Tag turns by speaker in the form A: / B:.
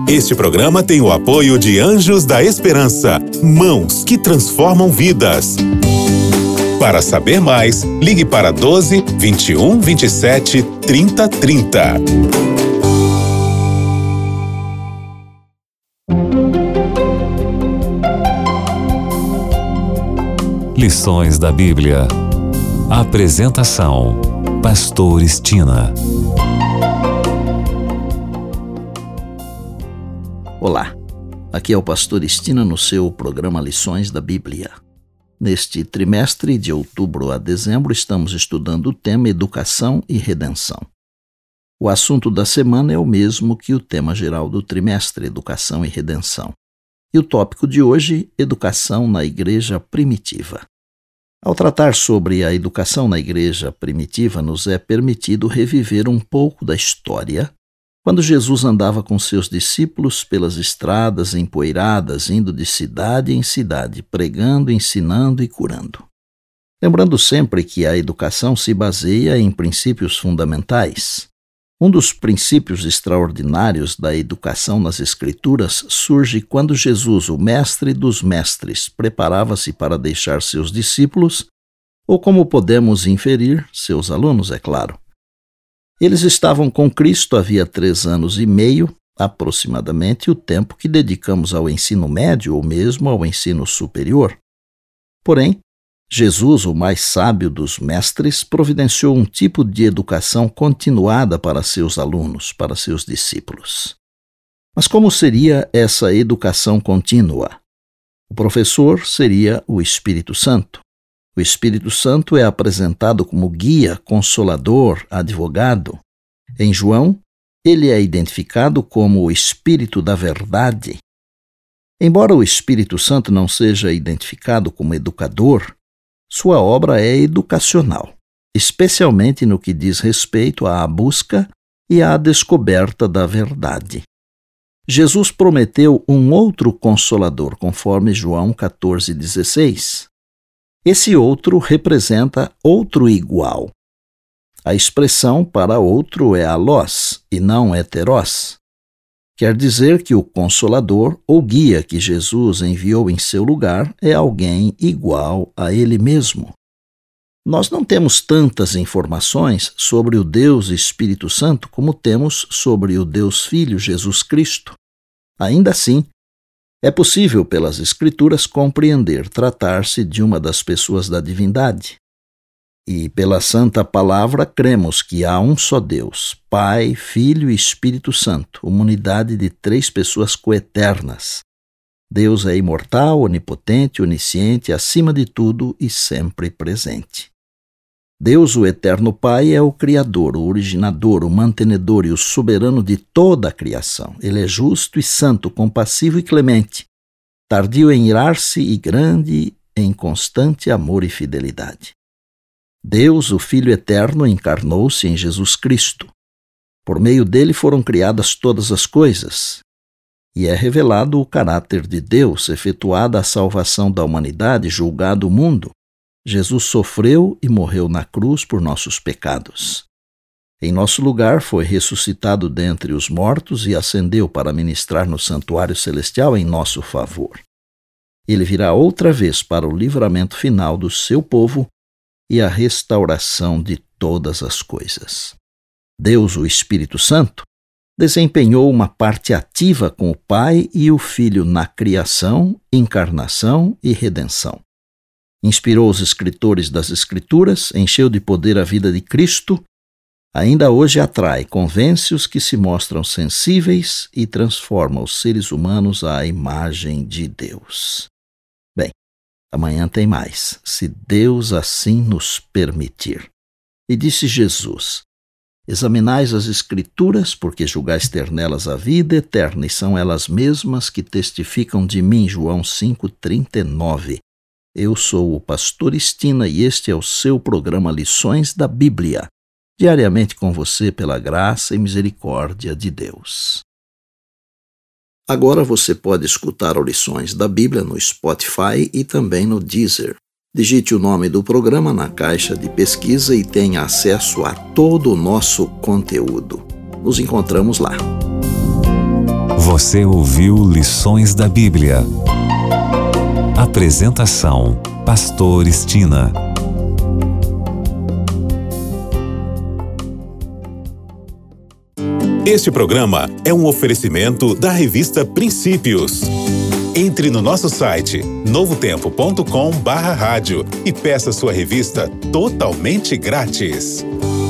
A: Este programa tem o apoio de Anjos da Esperança, mãos que transformam vidas. Para saber mais, ligue para 12 21 27 30 30.
B: Lições da Bíblia. Apresentação: Pastor Estina.
C: Olá, aqui é o Pastor Estina no seu programa Lições da Bíblia. Neste trimestre, de outubro a dezembro, estamos estudando o tema Educação e Redenção. O assunto da semana é o mesmo que o tema geral do trimestre, Educação e Redenção. E o tópico de hoje, Educação na Igreja Primitiva. Ao tratar sobre a educação na Igreja Primitiva, nos é permitido reviver um pouco da história quando Jesus andava com seus discípulos pelas estradas empoeiradas, indo de cidade em cidade, pregando, ensinando e curando. Lembrando sempre que a educação se baseia em princípios fundamentais. Um dos princípios extraordinários da educação nas Escrituras surge quando Jesus, o mestre dos mestres, preparava-se para deixar seus discípulos, ou como podemos inferir, seus alunos, é claro. Eles estavam com Cristo havia 3 anos e meio, aproximadamente o tempo que dedicamos ao ensino médio ou mesmo ao ensino superior. Porém, Jesus, o mais sábio dos mestres, providenciou um tipo de educação continuada para seus alunos, para seus discípulos. Mas como seria essa educação contínua? O professor seria o Espírito Santo. O Espírito Santo é apresentado como guia, consolador, advogado. Em João, ele é identificado como o Espírito da Verdade. Embora o Espírito Santo não seja identificado como educador, sua obra é educacional, especialmente no que diz respeito à busca e à descoberta da verdade. Jesus prometeu um outro Consolador, conforme João 14,16. Esse outro representa outro igual. A expressão para outro é alós e não heterós. Quer dizer que o Consolador ou guia que Jesus enviou em seu lugar é alguém igual a ele mesmo. Nós não temos tantas informações sobre o Deus Espírito Santo como temos sobre o Deus Filho Jesus Cristo. Ainda assim, é possível, pelas Escrituras, compreender tratar-se de uma das pessoas da divindade. E, pela Santa Palavra, cremos que há um só Deus, Pai, Filho e Espírito Santo, uma unidade de 3 pessoas coeternas. Deus é imortal, onipotente, onisciente, acima de tudo e sempre presente. Deus, o eterno Pai, é o Criador, o originador, o mantenedor e o soberano de toda a criação. Ele é justo e santo, compassivo e clemente, tardio em irar-se e grande em constante amor e fidelidade. Deus, o Filho eterno, encarnou-se em Jesus Cristo. Por meio dele foram criadas todas as coisas, e é revelado o caráter de Deus, efetuada a salvação da humanidade, julgado o mundo. Jesus sofreu e morreu na cruz por nossos pecados. Em nosso lugar foi ressuscitado dentre os mortos e ascendeu para ministrar no santuário celestial em nosso favor. Ele virá outra vez para o livramento final do seu povo e a restauração de todas as coisas. Deus, o Espírito Santo, desempenhou uma parte ativa com o Pai e o Filho na criação, encarnação e redenção. Inspirou os escritores das Escrituras, encheu de poder a vida de Cristo, ainda hoje atrai, convence os que se mostram sensíveis e transforma os seres humanos à imagem de Deus. Bem, amanhã tem mais, se Deus assim nos permitir. E disse Jesus: examinais as Escrituras, porque julgais ter nelas a vida eterna, e são elas mesmas que testificam de mim. João 5,39. Eu sou o Pastor Estina e este é o seu programa Lições da Bíblia, diariamente com você pela graça e misericórdia de Deus. Agora você pode escutar Lições da Bíblia no Spotify e também no Deezer. Digite o nome do programa na caixa de pesquisa e tenha acesso a todo o nosso conteúdo. Nos encontramos lá.
B: Você ouviu Lições da Bíblia. Apresentação: Pastor Estina.
A: Este programa é um oferecimento da revista Princípios. Entre no nosso site novotempo.com/rádio e peça sua revista totalmente grátis.